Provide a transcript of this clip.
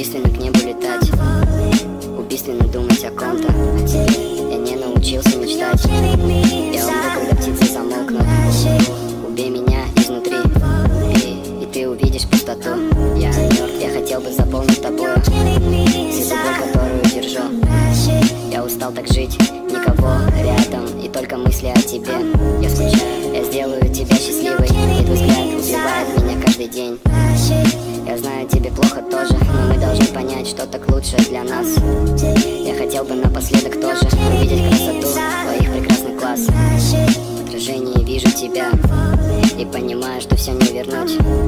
убийственно к небу летать, убийственно думать о ком-то. Я не научился мечтать. Я умру, когда птицы замолкнут. Убей меня изнутри, и ты увидишь пустоту. Я мертв, я хотел бы заполнить тобою всю боль, которую держу. Я устал так жить, никого рядом, и только мысли о тебе. Я скучаю, я сделаю тебя счастливой, и твой взгляд убивает меня каждый день. Я знаю, тебе плохо тоже, но мы должны понять, что так лучше для нас. Я хотел бы напоследок тоже увидеть красоту твоих прекрасных глаз. В отражении вижу тебя и понимаю, что все не вернуть.